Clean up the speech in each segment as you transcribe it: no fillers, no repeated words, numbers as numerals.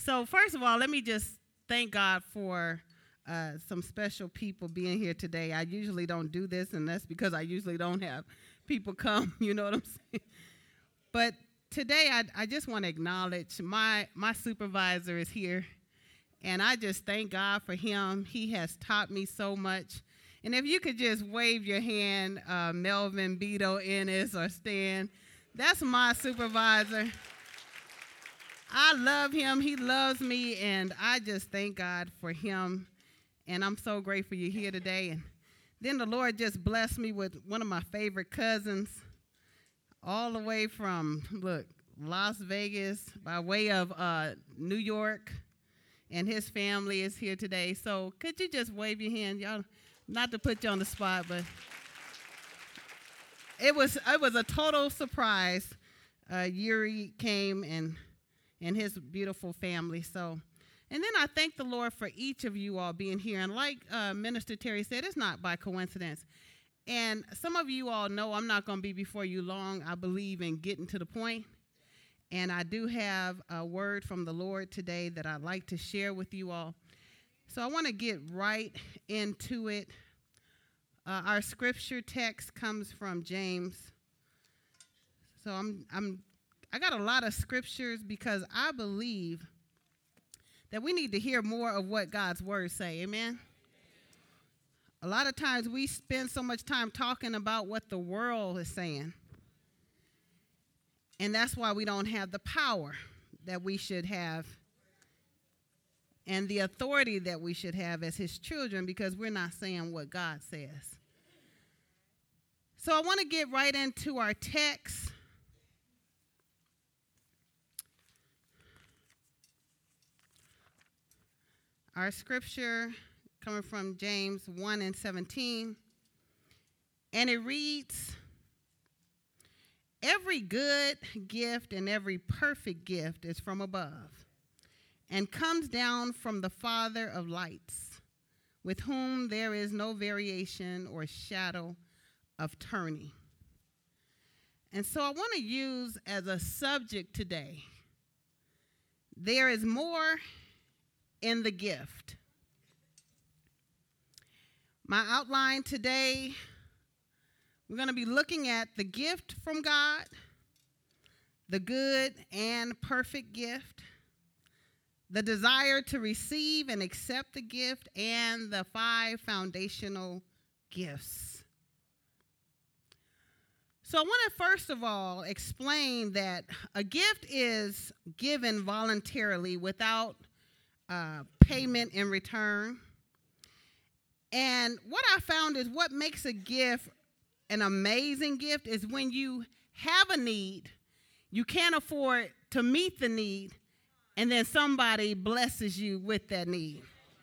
So first of all, let me just thank God for some special people being here today. I usually don't do this, and that's because I usually don't have people come, you know what I'm saying? But today I just want to acknowledge my supervisor is here, and I just thank God for him. He has taught me so much. And if you could just wave your hand, Melvin, Beto, Ennis, or Stan, that's my supervisor. I love him. He loves me, and I just thank God for him. And I'm so grateful you're here today. And then the Lord just blessed me with one of my favorite cousins, all the way from, Las Vegas, by way of New York, and his family is here today. So could you just wave your hand, y'all? Not to put you on the spot, but it was a total surprise. Yuri came and his beautiful family. So, and then I thank the Lord for each of you all being here. And like Minister Terry said, it's not by coincidence. And some of you all know I'm not going to be before you long. I believe in getting to the point. And I do have a word from the Lord today that I'd like to share with you all. So I want to get right into it. Our scripture text comes from James. So I got a lot of scriptures because I believe that we need to hear more of what God's words say. Amen. A lot of times we spend so much time talking about what the world is saying. And that's why we don't have the power that we should have and the authority that we should have as his children, because we're not saying what God says. So I want to get right into our text. Our scripture coming from James 1:17, and it reads, "Every good gift and every perfect gift is from above, and comes down from the Father of lights, with whom there is no variation or shadow of turning." And so I want to use as a subject today, there is more in the gift. My outline today, we're going to be looking at the gift from God, the good and perfect gift, the desire to receive and accept the gift, and the 5 foundational gifts. So I want to first of all explain that a gift is given voluntarily without payment in return. And what I found is what makes a gift an amazing gift is when you have a need, you can't afford to meet the need, and then somebody blesses you with that need.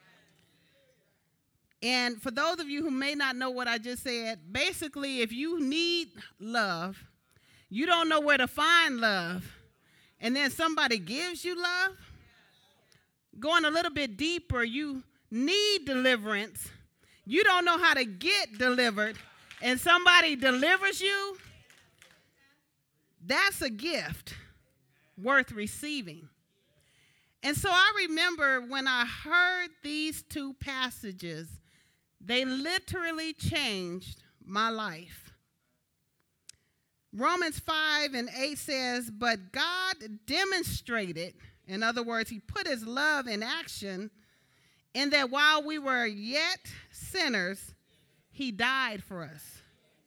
And for those of you who may not know what I just said, basically if you need love, you don't know where to find love, and then somebody gives you love, going a little bit deeper, you need deliverance, you don't know how to get delivered, and somebody delivers you, that's a gift worth receiving. And so I remember when I heard these 2 passages, they literally changed my life. Romans 5:8 says, "But God demonstrated," in other words, he put his love in action, "in that while we were yet sinners, he died for us."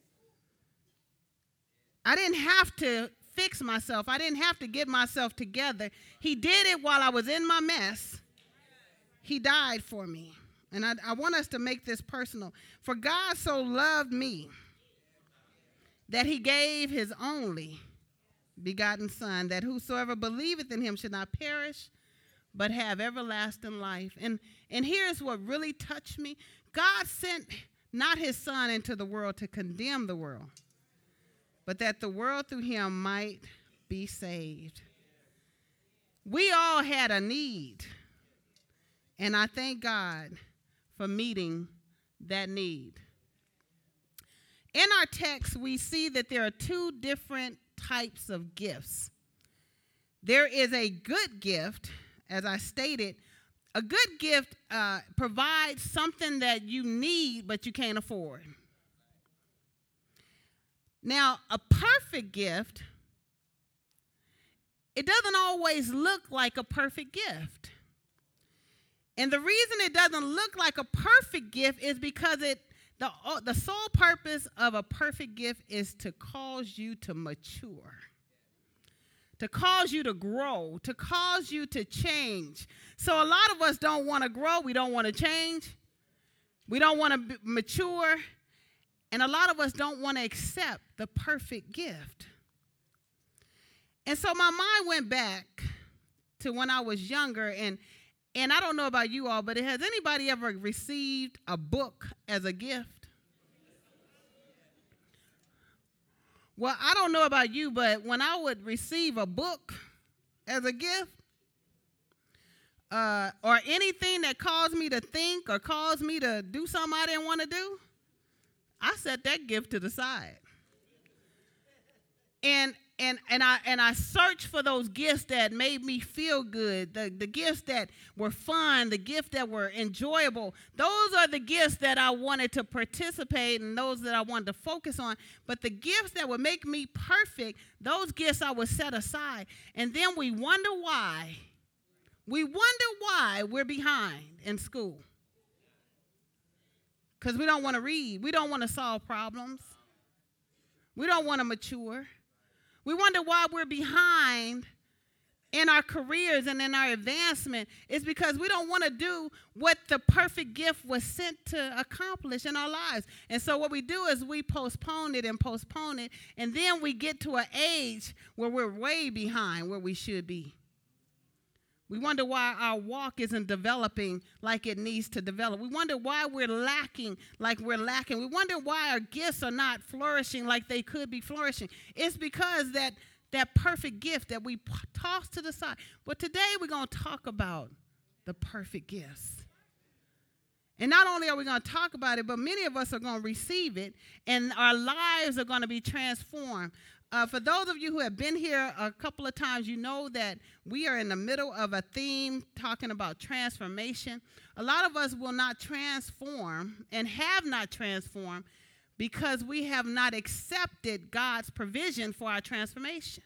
I didn't have to fix myself. I didn't have to get myself together. He did it while I was in my mess. He died for me. And I want us to make this personal. "For God so loved me that he gave his only begotten Son, that whosoever believeth in him should not perish, but have everlasting life." And here's what really touched me. God sent not his Son into the world to condemn the world, but that the world through him might be saved. We all had a need, and I thank God for meeting that need. In our text, we see that there are 2 different types of gifts. There is a good gift, as I stated, a good gift provides something that you need but you can't afford. Now, a perfect gift, it doesn't always look like a perfect gift. And the reason it doesn't look like a perfect gift is because the sole purpose of a perfect gift is to cause you to mature, to cause you to grow, to cause you to change. So a lot of us don't want to grow. We don't want to change. We don't want to mature. And a lot of us don't want to accept the perfect gift. And so my mind went back to when I was younger, and I don't know about you all, but has anybody ever received a book as a gift? Well, I don't know about you, but when I would receive a book as a gift, or anything that caused me to think or caused me to do something I didn't want to do, I set that gift to the side. And I searched for those gifts that made me feel good, the gifts that were fun, the gifts that were enjoyable. Those are the gifts that I wanted to participate in, those that I wanted to focus on. But the gifts that would make me perfect, those gifts I would set aside. And then we wonder why. We wonder why we're behind in school. Because we don't want to read. We don't want to solve problems. We don't want to mature. We wonder why we're behind in our careers and in our advancement. It's because we don't want to do what the perfect gift was sent to accomplish in our lives. And so what we do is we postpone it, and then we get to an age where we're way behind where we should be. We wonder why our walk isn't developing like it needs to develop. We wonder why we're lacking like we're lacking. We wonder why our gifts are not flourishing like they could be flourishing. It's because that perfect gift that we toss to the side. But today we're going to talk about the perfect gifts. And not only are we going to talk about it, but many of us are going to receive it, and our lives are going to be transformed. For those of you who have been here a couple of times, you know that we are in the middle of a theme talking about transformation. A lot of us will not transform and have not transformed because we have not accepted God's provision for our transformation.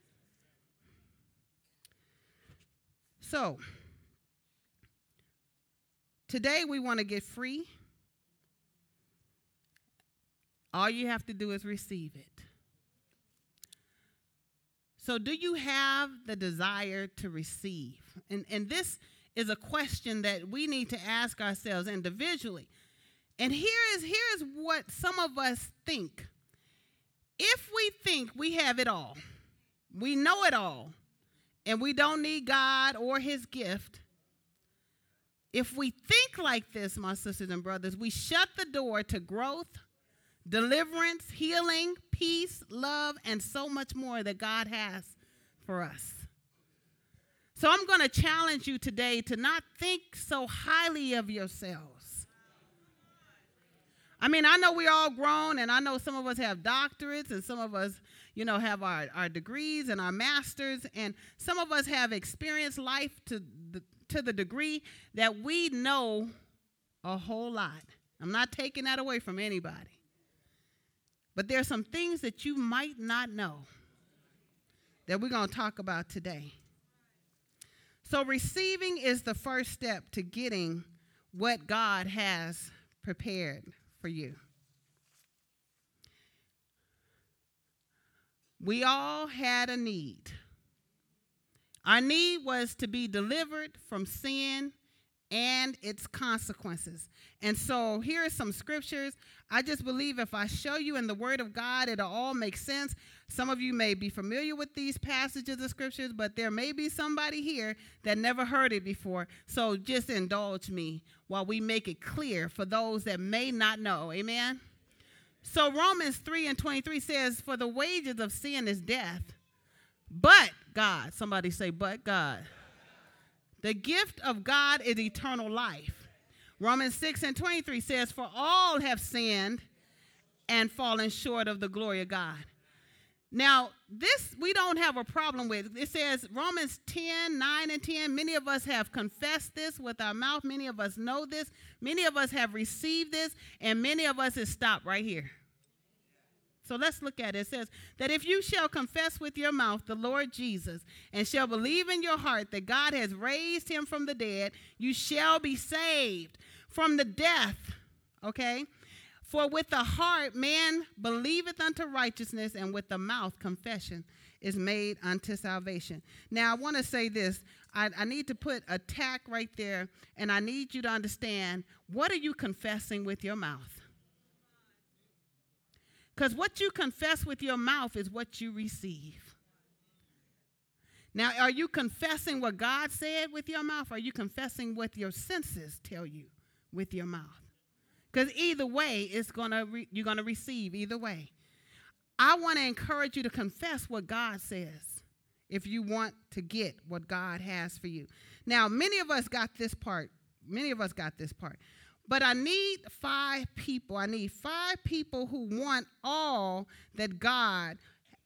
So, today we want to get free. All you have to do is receive it. So do you have the desire to receive? And this is a question that we need to ask ourselves individually. And here's what some of us think. If we think we have it all, we know it all, and we don't need God or his gift, if we think like this, my sisters and brothers, we shut the door to growth, deliverance, healing, peace, love, and so much more that God has for us. So I'm going to challenge you today to not think so highly of yourselves. I mean, I know we're all grown, and I know some of us have doctorates, and some of us, have our degrees and our masters, and some of us have experienced life to the degree that we know a whole lot. I'm not taking that away from anybody. But there are some things that you might not know that we're going to talk about today. So receiving is the first step to getting what God has prepared for you. We all had a need. Our need was to be delivered from sin and its consequences. And so here are some scriptures. I just believe if I show you in the Word of God, it'll all make sense. Some of you may be familiar with these passages of scriptures, but there may be somebody here that never heard it before. So just indulge me while we make it clear for those that may not know. Amen? So Romans 3:23 says, "For the wages of sin is death, but God," somebody say, "but God. The gift of God is eternal life." Romans 6:23 says, "For all have sinned and fallen short of the glory of God." Now, this we don't have a problem with. It says Romans 10, 9 and 10. Many of us have confessed this with our mouth. Many of us know this. Many of us have received this. And many of us has stopped right here. So let's look at it. It says that if you shall confess with your mouth the Lord Jesus and shall believe in your heart that God has raised him from the dead, you shall be saved from the death. Okay? For with the heart man believeth unto righteousness, and with the mouth confession is made unto salvation. Now, I want to say this. I need to put a tack right there, and I need you to understand, what are you confessing with your mouth? Because what you confess with your mouth is what you receive. Now, are you confessing what God said with your mouth, or are you confessing what your senses tell you with your mouth? Because either way, you're going to receive either way. I want to encourage you to confess what God says if you want to get what God has for you. Now, many of us got this part. But I need 5 people. I need 5 people who want all that God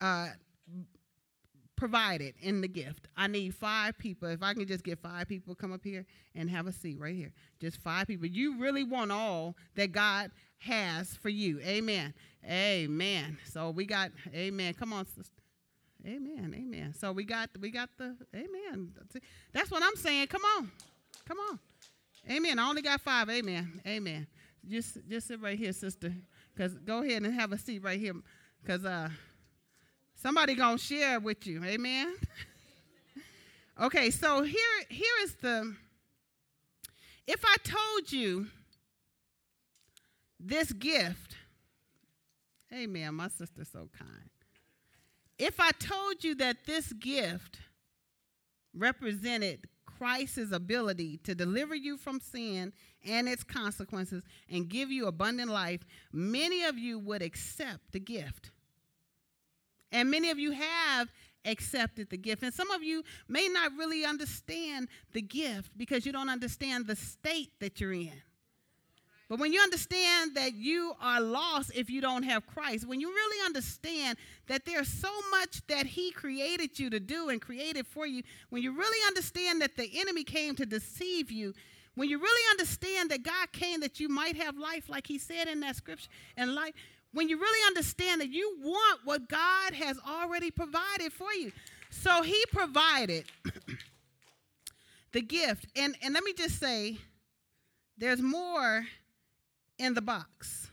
provided in the gift. I need 5 people. If I can just get 5 people, come up here and have a seat right here. Just 5 people. You really want all that God has for you. Amen. Amen. So we got, amen. Come on, sister. Amen. Amen. So we got the, amen. That's what I'm saying. Come on. Amen. I only got 5. Amen. Amen. Just sit right here, sister. Because go ahead and have a seat right here. Because somebody going to share with you. Amen. Okay, so here is if I told you this gift, amen, my sister's so kind. If I told you that this gift represented Christ's ability to deliver you from sin and its consequences and give you abundant life, many of you would accept the gift. And many of you have accepted the gift. And some of you may not really understand the gift because you don't understand the state that you're in. But when you understand that you are lost if you don't have Christ, when you really understand that there's so much that he created you to do and created for you, when you really understand that the enemy came to deceive you, when you really understand that God came that you might have life like he said in that scripture, and life, when you really understand that you want what God has already provided for you. So he provided the gift. And let me just say, there's more in the box.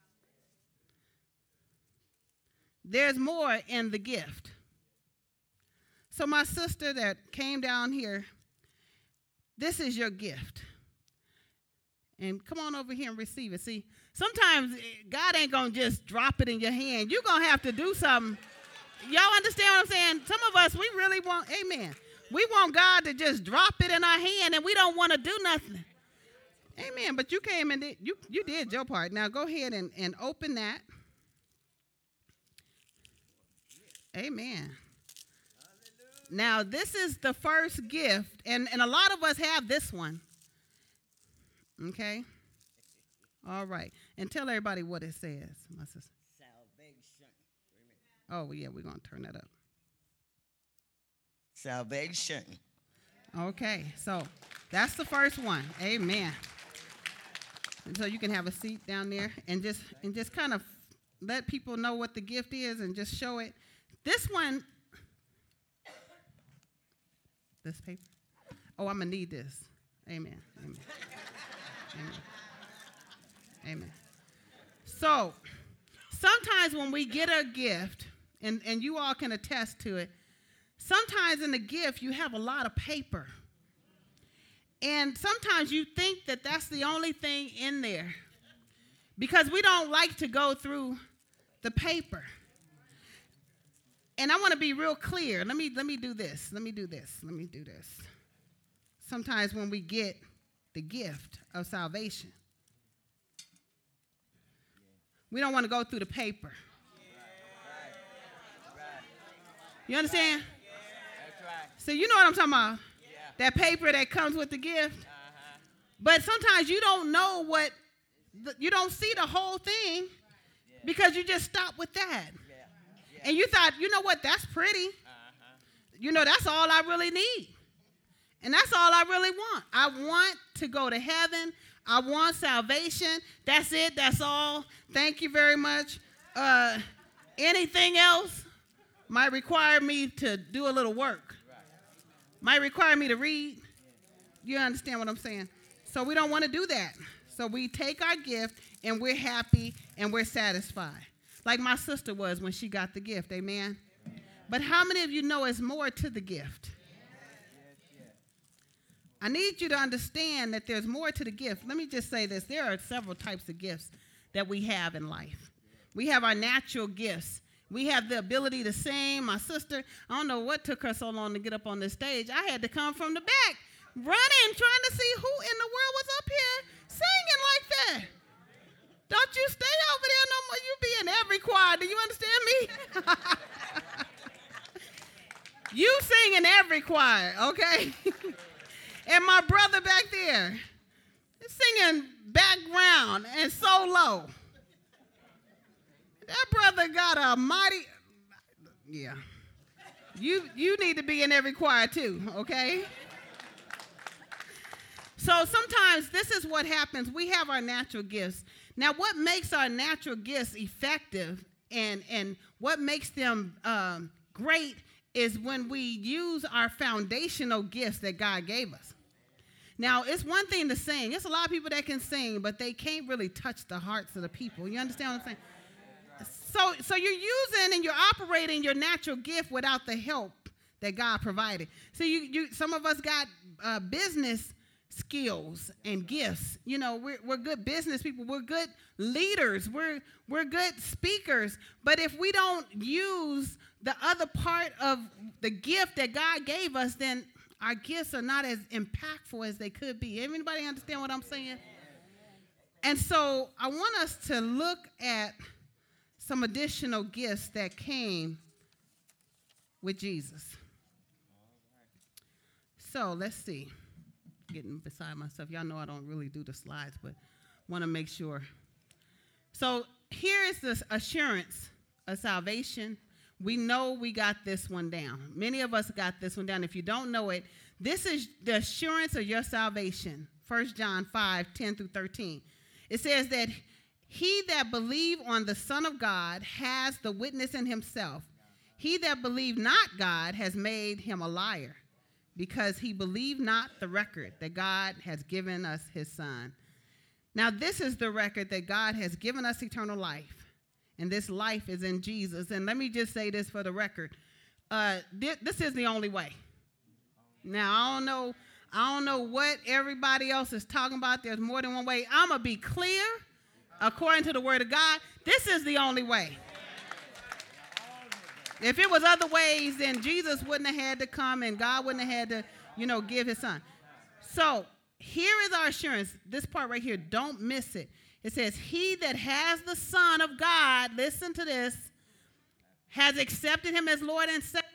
There's more in the gift. So my sister that came down here, this is your gift. And come on over here and receive it. See, sometimes God ain't going to just drop it in your hand. You're going to have to do something. Y'all understand what I'm saying? Some of us, we really want, amen. We want God to just drop it in our hand, and we don't want to do nothing. Amen. But you came and you did your part. Now go ahead and open that. Amen. Now this is the first gift, and a lot of us have this one. Okay? All right. And tell everybody what it says, my sister. Salvation. Oh, yeah, we're going to turn that up. Salvation. Okay, so that's the first one. Amen. And so you can have a seat down there and just kind of let people know what the gift is and just show it. This one, this paper. Oh, I'm going to need this. Amen. Amen. Amen. Amen. So, sometimes when we get a gift, and you all can attest to it, sometimes in the gift you have a lot of paper. And sometimes you think that that's the only thing in there because we don't like to go through the paper. And I want to be real clear. Let me do this. Sometimes when we get the gift of salvation, we don't want to go through the paper. You understand? So you know what I'm talking about? That paper that comes with the gift. But sometimes you don't know you don't see the whole thing because you just stop with that. And you thought, you know what, that's pretty. You know, that's all I really need. And that's all I really want. I want to go to heaven. I want salvation. That's it. That's all. Thank you very much. Anything else might require me to do a little work. Might require me to read. You understand what I'm saying? So we don't want to do that. So we take our gift and we're happy and we're satisfied. Like my sister was when she got the gift. Amen. But how many of you know there's more to the gift? I need you to understand that there's more to the gift. Let me just say this. There are several types of gifts that we have in life. We have our natural gifts. We have the ability to sing. My sister, I don't know what took her so long to get up on this stage. I had to come from the back, running, trying to see who in the world was up here singing like that. Don't you stay over there no more. You be in every choir. Do you understand me? You sing in every choir, okay? And my brother back there is singing background and solo. That brother got a mighty, yeah. You need to be in every choir too, okay? So sometimes this is what happens. We have our natural gifts. Now, what makes our natural gifts effective and what makes them great is when we use our foundational gifts that God gave us. Now, it's one thing to sing. It's a lot of people that can sing, but they can't really touch the hearts of the people. You understand what I'm saying? So you're using and you're operating your natural gift without the help that God provided. So some of us got business skills and gifts. You know, we're good business people. We're good leaders. We're good speakers. But if we don't use the other part of the gift that God gave us, then our gifts are not as impactful as they could be. Everybody understand what I'm saying? And so I want us to look at some additional gifts that came with Jesus. So let's see. Getting beside myself. Y'all know I don't really do the slides, but want to make sure. So here is this assurance of salvation. We know we got this one down. Many of us got this one down. If you don't know it, this is the assurance of your salvation. 1 John 5:10-13. It says that he that believe on the Son of God has the witness in himself. He that believe not God has made him a liar, because he believed not the record that God has given us his Son. Now this is the record that God has given us eternal life. And this life is in Jesus. And let me just say this for the record. This is the only way. Now, I don't know what everybody else is talking about. There's more than one way. I'm going to be clear. According to the word of God, this is the only way. If it was other ways, then Jesus wouldn't have had to come and God wouldn't have had to, give his Son. So here is our assurance. This part right here, don't miss it. It says, he that has the Son of God, listen to this, has accepted him as Lord and Savior.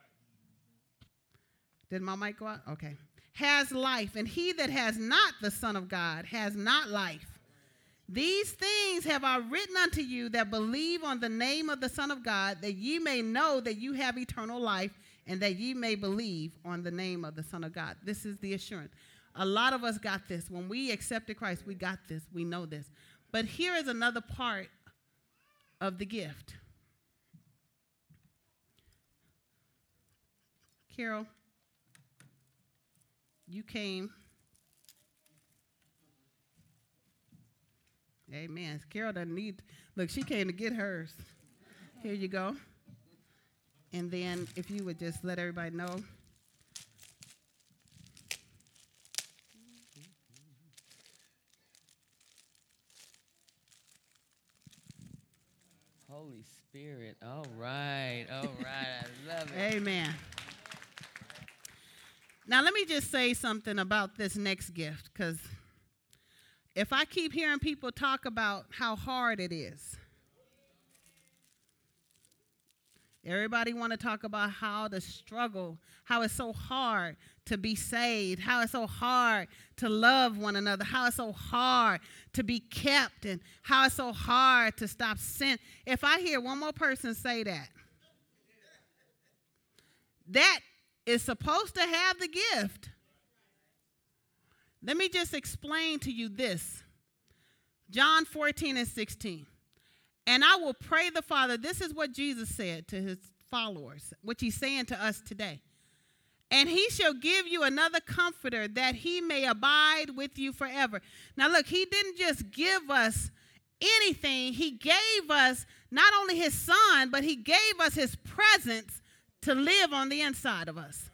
Did my mic go out? Okay. Has life. And he that has not the Son of God has not life. These things have I written unto you that believe on the name of the Son of God, that ye may know that you have eternal life, and that ye may believe on the name of the Son of God. This is the assurance. A lot of us got this. When we accepted Christ, we got this. We know this. But here is another part of the gift. Carol, you came. Amen. Carol doesn't need, look, she came to get hers. Here you go. And then if you would just let everybody know. Holy Spirit. All right. I love it. Amen. Now, let me just say something about this next gift, because if I keep hearing people talk about how hard it is, everybody want to talk about how the struggle, how it's so hard to be saved, how it's so hard to love one another, how it's so hard to be kept, and how it's so hard to stop sin. If I hear one more person say that, that is supposed to have the gift. Let me just explain to you this. John 14:16. And I will pray the Father. This is what Jesus said to his followers, which he's saying to us today. And he shall give you another comforter, that he may abide with you forever. Now look, he didn't just give us anything. He gave us not only his son, but he gave us his presence to live on the inside of us.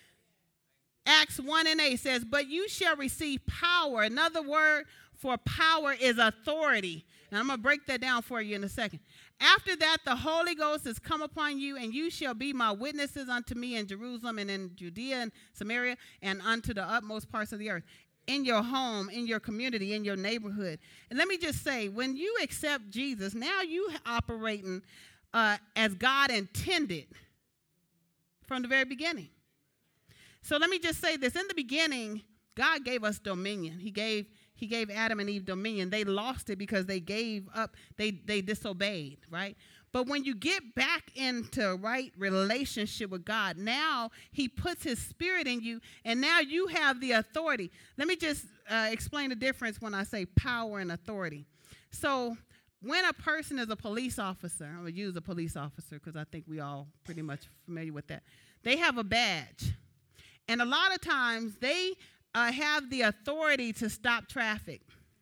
Acts 1:8 says, but you shall receive power. Another word for power is authority. And I'm going to break that down for you in a second. After that, the Holy Ghost has come upon you, and you shall be my witnesses unto me in Jerusalem and in Judea and Samaria and unto the utmost parts of the earth, in your home, in your community, in your neighborhood. And let me just say, when you accept Jesus, now you operating as God intended from the very beginning. So let me just say this. In the beginning, God gave us dominion. He gave Adam and Eve dominion. They lost it because they gave up. They disobeyed, right? But when you get back into right relationship with God, now he puts his spirit in you, and now you have the authority. Let me just explain the difference when I say power and authority. So when a person is a police officer, I'm going to use a police officer because I think we all pretty much familiar with that. They have a badge. And a lot of times they have the authority to stop traffic.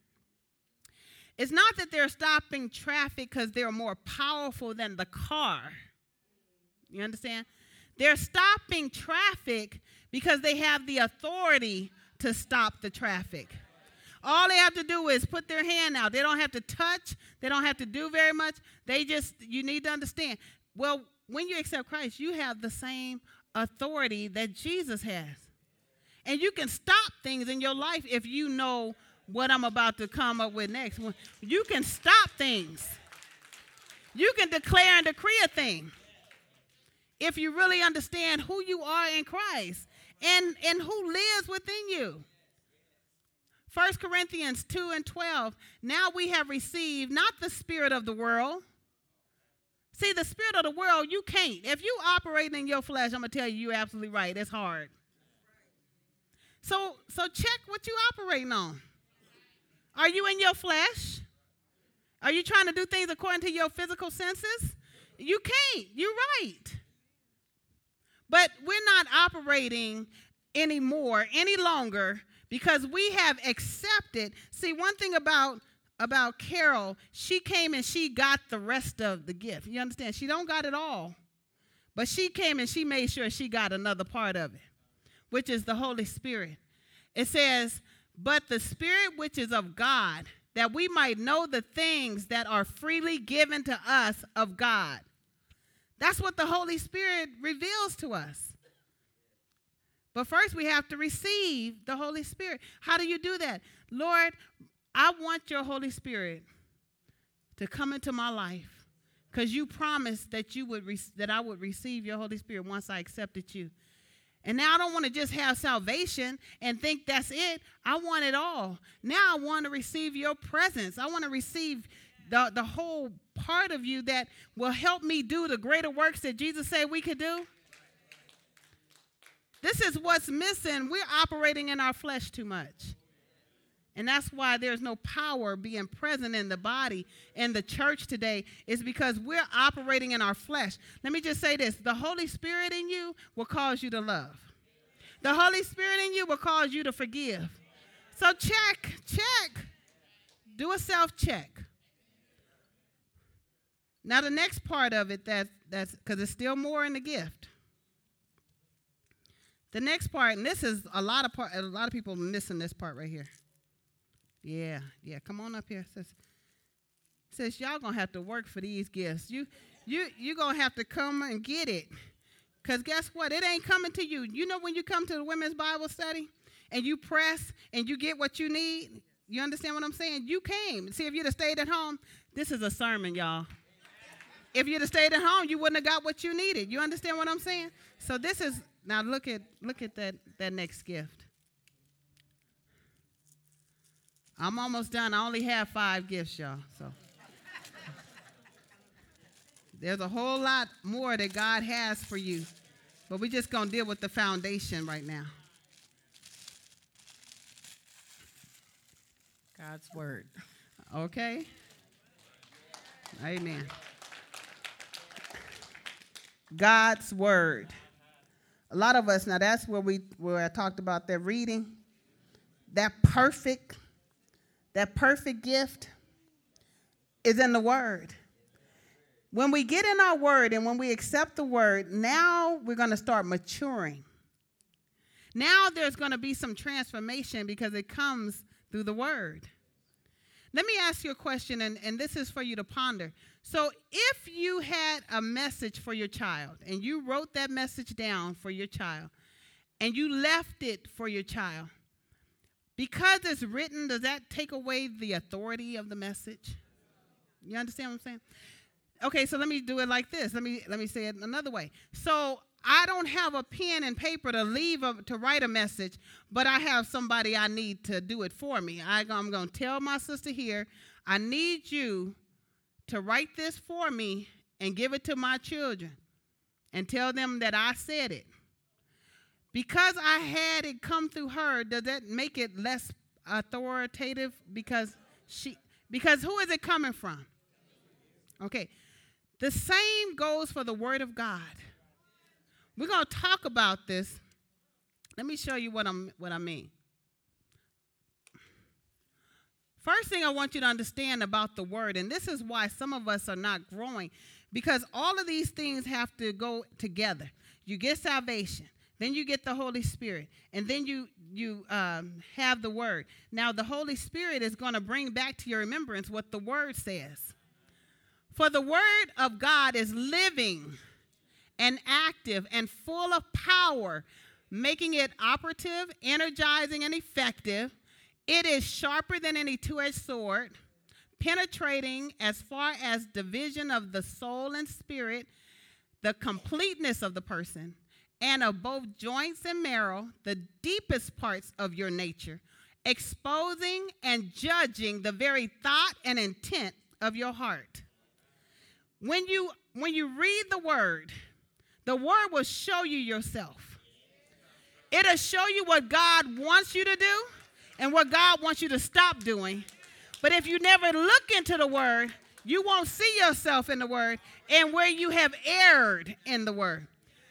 It's not that they're stopping traffic because they're more powerful than the car. You understand? They're stopping traffic because they have the authority to stop the traffic. All they have to do is put their hand out. They don't have to touch. They don't have to do very much. You need to understand. Well, when you accept Christ, you have the same authority that Jesus has. And you can stop things in your life if you know what I'm about to come up with next. You can stop things. You can declare and decree a thing if you really understand who you are in Christ and who lives within you. 1 Corinthians 2:12, now we have received not the spirit of the world. See, the spirit of the world, you can't. If you operate in your flesh, I'm going to tell you, you're absolutely right. It's hard. So check what you're operating on. Are you in your flesh? Are you trying to do things according to your physical senses? You can't. You're right. But we're not operating any longer, because we have accepted. See, one thing about Carol, she came and she got the rest of the gift. You understand? She don't got it all. But she came and she made sure she got another part of it, which is the Holy Spirit. It says, but the Spirit which is of God, that we might know the things that are freely given to us of God. That's what the Holy Spirit reveals to us. But first we have to receive the Holy Spirit. How do you do that? Lord, I want your Holy Spirit to come into my life, because you promised that that I would receive your Holy Spirit once I accepted you. And now I don't want to just have salvation and think that's it. I want it all. Now I want to receive your presence. I want to receive the whole part of you that will help me do the greater works that Jesus said we could do. This is what's missing. We're operating in our flesh too much. And that's why there's no power being present in the body in the church today, is because we're operating in our flesh. Let me just say this. The Holy Spirit in you will cause you to love. The Holy Spirit in you will cause you to forgive. So check. Do a self-check. Now the next part of it, that's because there's still more in the gift. The next part, and this is a lot of people missing this part right here. Yeah. Come on up here. Says y'all gonna have to work for these gifts. You gonna have to come and get it. Because guess what? It ain't coming to you. You know, when you come to the women's Bible study and you press and you get what you need, you understand what I'm saying? You came. See, if you'd have stayed at home, this is a sermon, y'all. If you'd have stayed at home, you wouldn't have got what you needed. You understand what I'm saying? So this is, now look at that next gift. I'm almost done. I only have 5 gifts, y'all. So there's a whole lot more that God has for you. But we're just going to deal with the foundation right now. God's word. Okay? Amen. God's word. A lot of us, now that's where I talked about that reading. That perfect gift is in the word. When we get in our word and when we accept the word, now we're going to start maturing. Now there's going to be some transformation because it comes through the word. Let me ask you a question, and this is for you to ponder. So if you had a message for your child, and you wrote that message down for your child, and you left it for your child, because it's written, does that take away the authority of the message? You understand what I'm saying? Okay, so let me do it like this. Let me say it another way. So I don't have a pen and paper to write a message, but I have somebody I need to do it for me. I'm going to tell my sister here, I need you to write this for me and give it to my children and tell them that I said it. Because I had it come through her, does that make it less authoritative? Because who is it coming from? Okay. The same goes for the word of God. We're going to talk about this. Let me show you what I mean. First thing I want you to understand about the word, and this is why some of us are not growing, because all of these things have to go together. You get salvation, then you get the Holy Spirit, and then you have the word. Now, the Holy Spirit is going to bring back to your remembrance what the word says. For the word of God is living and active and full of power, making it operative, energizing, and effective. It is sharper than any two-edged sword, penetrating as far as division of the soul and spirit, the completeness of the person, and of both joints and marrow, the deepest parts of your nature, exposing and judging the very thought and intent of your heart. When you read the word will show you yourself. It'll show you what God wants you to do and what God wants you to stop doing. But if you never look into the word, you won't see yourself in the word and where you have erred in the word.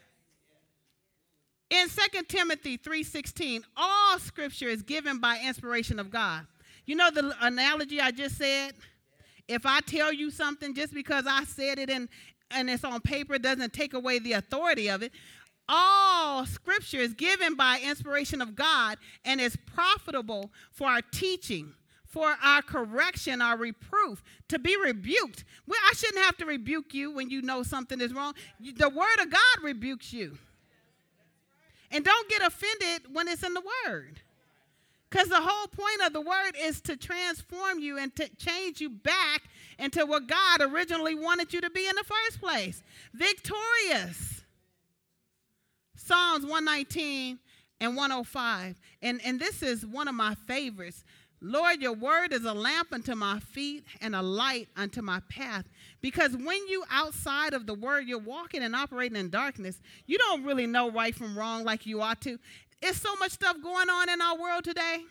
In 2 Timothy 3:16, all scripture is given by inspiration of God. You know the analogy I just said? If I tell you something, just because I said it and it's on paper doesn't take away the authority of it. All scripture is given by inspiration of God and is profitable for our teaching, for our correction, our reproof, to be rebuked. Well, I shouldn't have to rebuke you when you know something is wrong. The word of God rebukes you. And don't get offended when it's in the word. Because the whole point of the word is to transform you and to change you back into what God originally wanted you to be in the first place. Victorious. Psalms 119 and 105. And this is one of my favorites. Lord, your word is a lamp unto my feet and a light unto my path. Because when you outside of the word, you're walking and operating in darkness. You don't really know right from wrong like you ought to. There's so much stuff going on in our world today.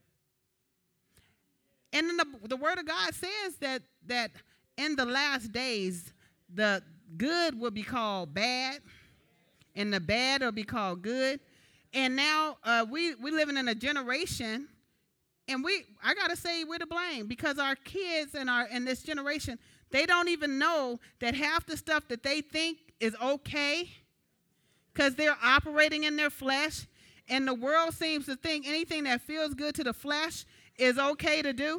And then the word of God says that in the last days, the good will be called bad, and the bad will be called good. And now we living in a generation, and I gotta say we're to blame because our kids in this generation, they don't even know that half the stuff that they think is okay because they're operating in their flesh. And the world seems to think anything that feels good to the flesh is okay to do.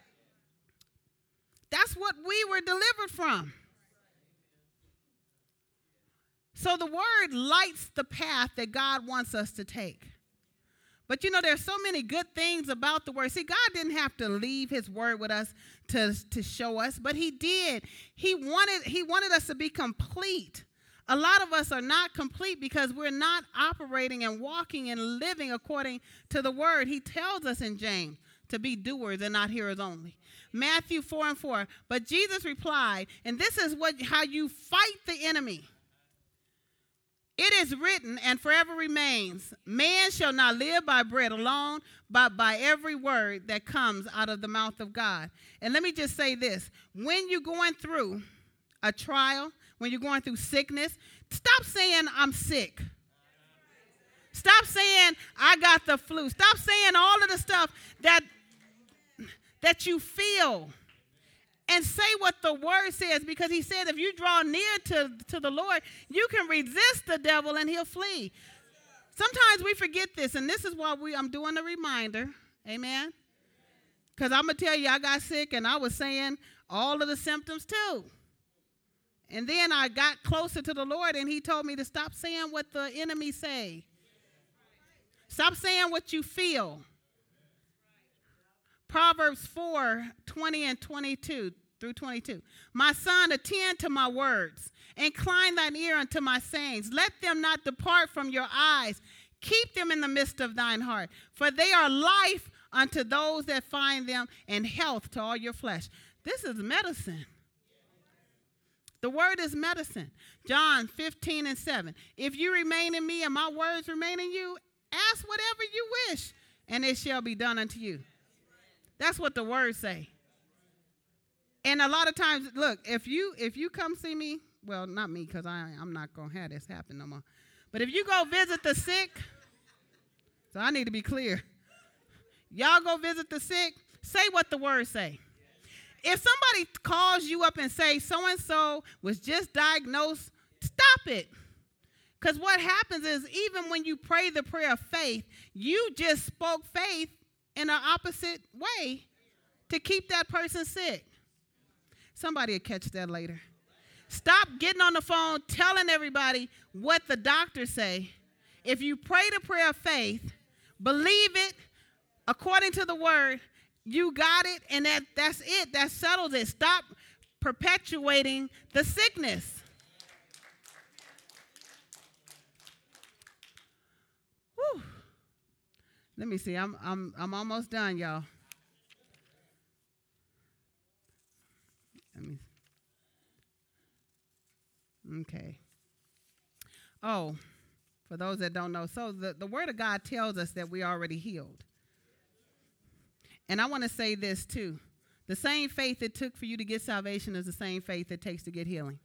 That's what we were delivered from. So the word lights the path that God wants us to take. But you know, there's so many good things about the word. See, God didn't have to leave his word with us to show us, but he did. He wanted us to be complete. A lot of us are not complete because we're not operating and walking and living according to the word. He tells us in James to be doers and not hearers only. Matthew 4:4. But Jesus replied, and this is how you fight the enemy. It is written and forever remains, man shall not live by bread alone, but by every word that comes out of the mouth of God. And let me just say this. When you're going through a trial, when you're going through sickness, stop saying I'm sick. Stop saying I got the flu. Stop saying all of the stuff that you feel. And say what the word says, because he said if you draw near to the Lord, you can resist the devil and he'll flee. Sometimes we forget this, and this is why I'm doing a reminder. Amen? Because I'm going to tell you, I got sick, and I was saying all of the symptoms too. And then I got closer to the Lord, and he told me to stop saying what the enemy say. Stop saying what you feel. Proverbs 4:20 and 22 through 22. My son, attend to my words. Incline thine ear unto my sayings. Let them not depart from your eyes. Keep them in the midst of thine heart. For they are life unto those that find them, and health to all your flesh. This is medicine. The word is medicine. John 15 and 7. If you remain in me and my words remain in you, ask whatever you wish, and it shall be done unto you. That's what the words say. And a lot of times, look, if you come see me, well, not me, because I'm not going to have this happen no more. But if you go visit the sick, so I need to be clear. Y'all go visit the sick, say what the words say. If somebody calls you up and say so-and-so was just diagnosed, stop it. Because what happens is even when you pray the prayer of faith, you just spoke faith in an opposite way to keep that person sick. Somebody will catch that later. Stop getting on the phone telling everybody what the doctors say. If you pray the prayer of faith, believe it according to the word, you got it, and that's it. That settles it. Stop perpetuating the sickness. Whew. Let me see. I'm almost done, y'all. Okay. Oh, for those that don't know, so the Word of God tells us that we already healed. And I want to say this too. The same faith it took for you to get salvation is the same faith it takes to get healing.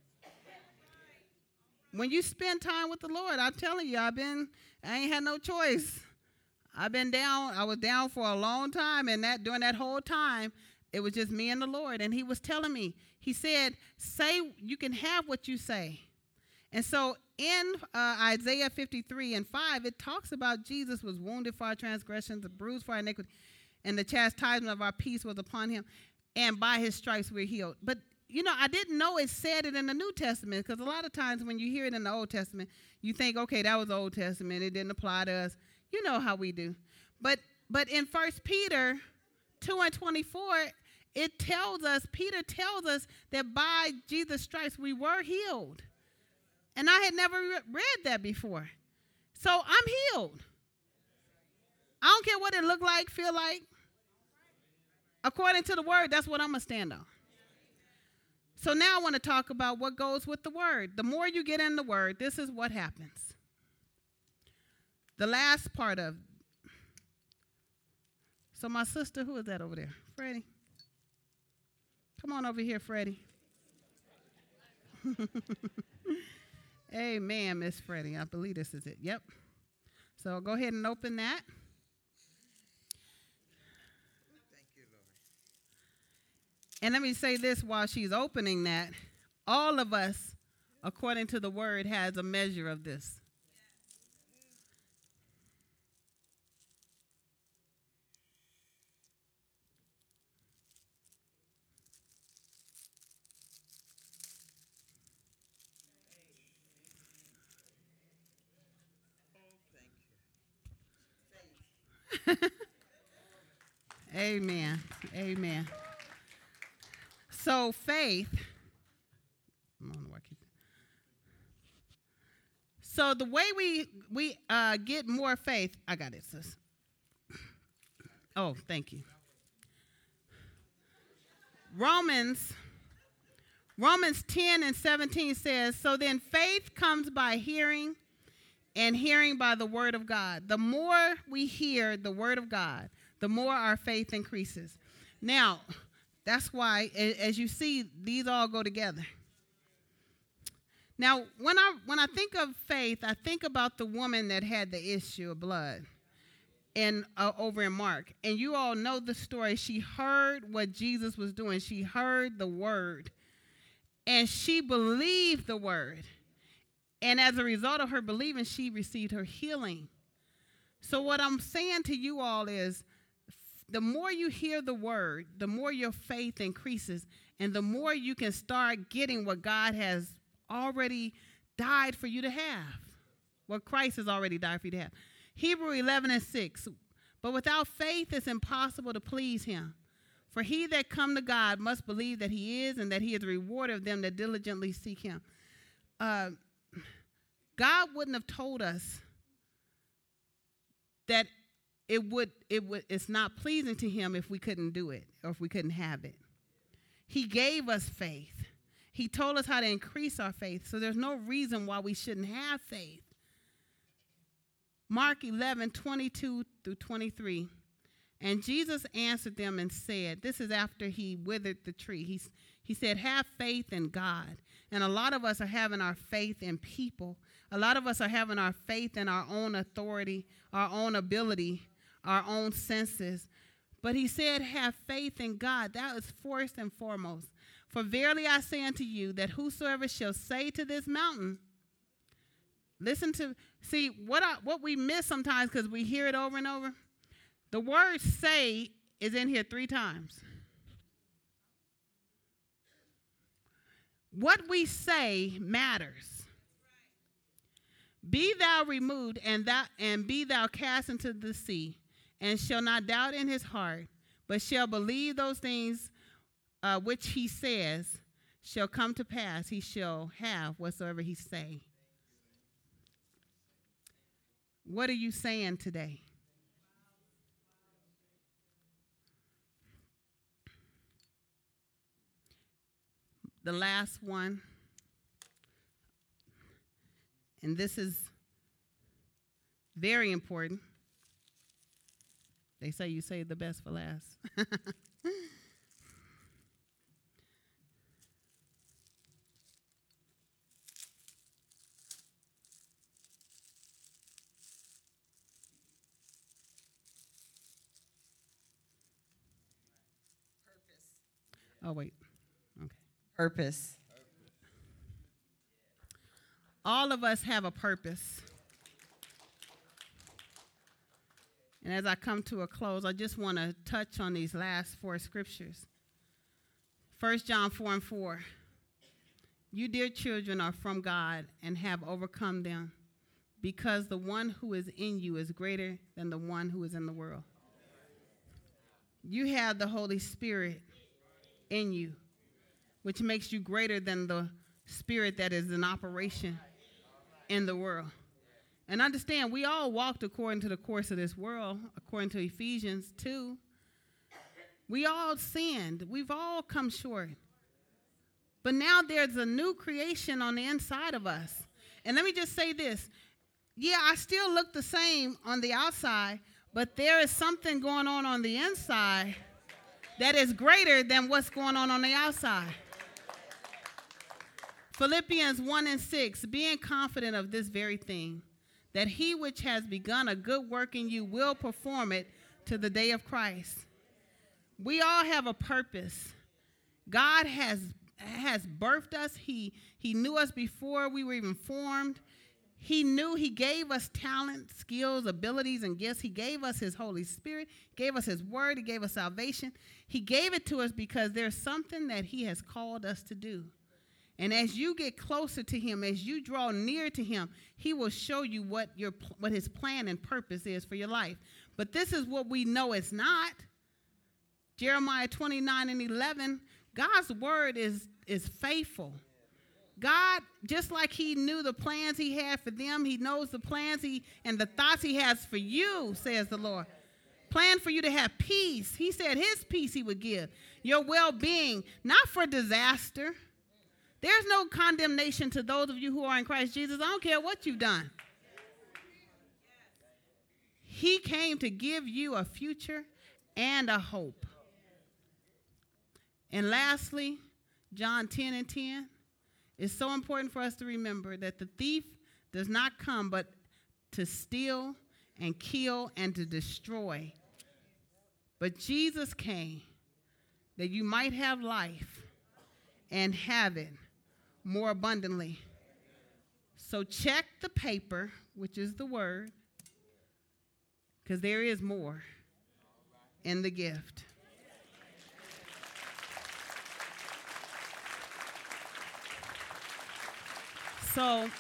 When you spend time with the Lord, I'm telling you, I ain't had no choice. I've been down. I was down for a long time, and during that whole time, it was just me and the Lord. And he was telling me, he said, say, you can have what you say. And so in Isaiah 53 and 5, it talks about Jesus was wounded for our transgressions, bruised for our iniquity, and the chastisement of our peace was upon him, and by his stripes we're healed. But, I didn't know it said it in the New Testament, because a lot of times when you hear it in the Old Testament, you think, okay, that was the Old Testament. It didn't apply to us. You know how we do. But in 1 Peter 2 and 24, Peter tells us that by Jesus' stripes we were healed. And I had never read that before. So I'm healed. I don't care what it look like, feel like. According to the word, that's what I'm going to stand on. So now I want to talk about what goes with the word. The more you get in the word, this is what happens. The last part of. So my sister, who is that over there? Freddie. Come on over here, Freddie. Amen, Miss Freddie. I believe this is it. Yep. So go ahead and open that. Thank you, Lord. And let me say this while she's opening that. All of us, according to the word, has a measure of this. Amen. Amen. So faith. So the way we get more faith. I got it, sis. Oh, thank you. Romans 10 and 17 says, so then faith comes by hearing, and hearing by the word of God. The more we hear the word of God, the more our faith increases. Now, that's why, as you see, these all go together. Now, when I think of faith, I think about the woman that had the issue of blood over in Mark. And you all know the story. She heard what Jesus was doing. She heard the word. And she believed the word. And as a result of her believing, she received her healing. So what I'm saying to you all is, the more you hear the word, the more your faith increases, and the more you can start getting what God has already died for you to have, what Christ has already died for you to have. Hebrews 11:6, but without faith it's impossible to please him. For he that come to God must believe that he is, and that he is a rewarder of them that diligently seek him. God wouldn't have told us that it's not pleasing to him if we couldn't do it or if we couldn't have it. He gave us faith. He told us how to increase our faith. So there's no reason why we shouldn't have faith. Mark 11:22-23. And Jesus answered them and said, this is after he withered the tree. He said, have faith in God. And a lot of us are having our faith in people. A lot of us are having our faith in our own authority, our own ability, our own senses. But he said, have faith in God. That is first and foremost. For verily I say unto you that whosoever shall say to this mountain, see what we miss sometimes because we hear it over and over. The word say is in here 3 times. What we say matters. Be thou removed, and be thou cast into the sea, and shall not doubt in his heart, but shall believe those things which he says shall come to pass. He shall have whatsoever he say. What are you saying today? The last one, and this is very important. They say you save the best for last. Oh, wait. Okay. Purpose. All of us have a purpose. And as I come to a close, I just want to touch on these last 4 scriptures. 1 John 4:4. You, dear children, are from God and have overcome them, because the one who is in you is greater than the one who is in the world. You have the Holy Spirit in you, which makes you greater than the spirit that is in operation in the world. And understand, we all walked according to the course of this world, according to Ephesians 2. We all sinned. We've all come short. But now there's a new creation on the inside of us. And let me just say this. Yeah, I still look the same on the outside, but there is something going on the inside that is greater than what's going on the outside. Philippians 1:6, being confident of this very thing, that he which has begun a good work in you will perform it to the day of Christ. We all have a purpose. God has birthed us. He knew us before we were even formed. He gave us talent, skills, abilities, and gifts. He gave us his Holy Spirit, gave us his word, he gave us salvation. He gave it to us because there's something that he has called us to do. And as you get closer to him, as you draw near to him, he will show you what his plan and purpose is for your life. But this is what we know it's not. Jeremiah 29:11, God's word is faithful. God, just like he knew the plans he had for them, he knows the plans and the thoughts he has for you, says the Lord. Plan for you to have peace. He said his peace he would give. Your well-being, not for disaster. There's no condemnation to those of you who are in Christ Jesus. I don't care what you've done. He came to give you a future and a hope. And lastly, John 10:10. It's so important for us to remember that the thief does not come but to steal and kill and to destroy. But Jesus came that you might have life and have it more abundantly. So check the paper, which is the word, because there is more in the gift. So,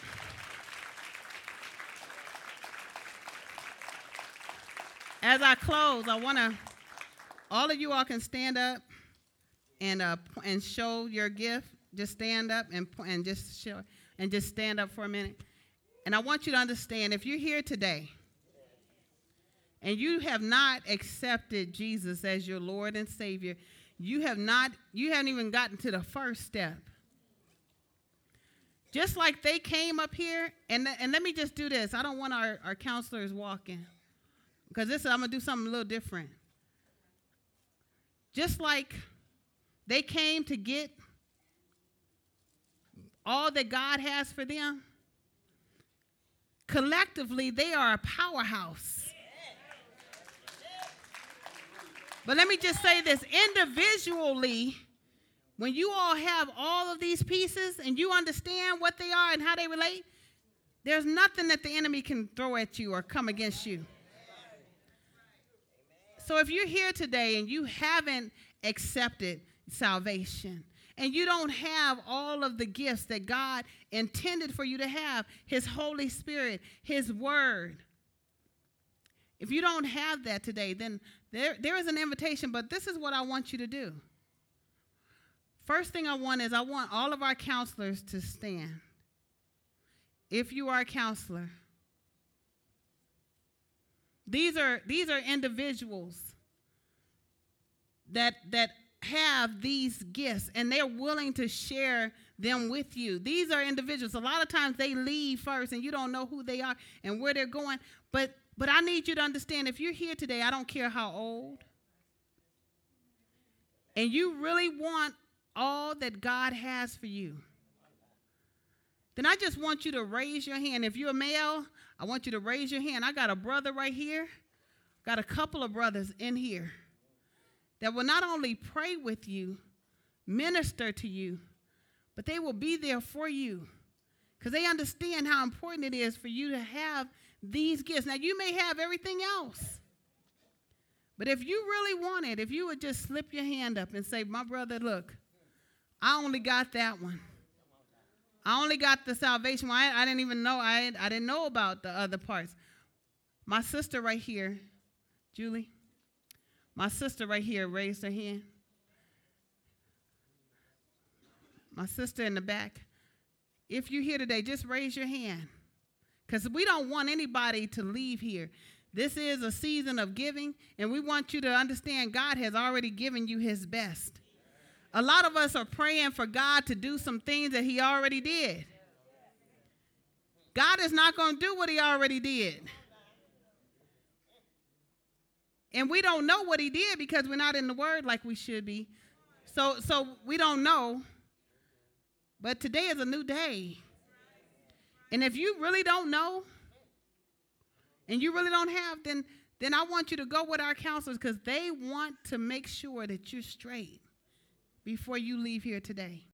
as I close, I want to, all of you all can stand up and show your gift. Just stand up and just show, and just stand up for a minute. And I want you to understand, if you're here today and you have not accepted Jesus as your Lord and Savior, you haven't even gotten to the first step. Just like they came up here, and let me just do this. I don't want our counselors walking, because I'm going to do something a little different. Just like they came to get all that God has for them, collectively, they are a powerhouse. But let me just say this, individually, when you all have all of these pieces and you understand what they are and how they relate, there's nothing that the enemy can throw at you or come against you. So if you're here today and you haven't accepted salvation and you don't have all of the gifts that God intended for you to have, His Holy Spirit, His Word, if you don't have that today, then there is an invitation, but this is what I want you to do. First thing I want all of our counselors to stand. If you are a counselor, these are individuals that have these gifts, and they're willing to share them with you. These are individuals. A lot of times they leave first, and you don't know who they are and where they're going. But I need you to understand, if you're here today, I don't care how old, and you really want all that God has for you, then I just want you to raise your hand. If you're a male, I want you to raise your hand. I got a brother right here, got a couple of brothers in here that will not only pray with you, minister to you, but they will be there for you because they understand how important it is for you to have these gifts. Now, you may have everything else, but if you really want it, if you would just slip your hand up and say, my brother, look, I only got that one. I only got the salvation one. I didn't even know. I didn't know about the other parts. My sister right here, Julie, my sister right here raised her hand. My sister in the back. If you're here today, just raise your hand, because we don't want anybody to leave here. This is a season of giving, and we want you to understand God has already given you His best. A lot of us are praying for God to do some things that He already did. God is not going to do what He already did. And we don't know what He did because we're not in the Word like we should be. So we don't know. But today is a new day. And if you really don't know and you really don't have, then I want you to go with our counselors, because they want to make sure that you're straight before you leave here today.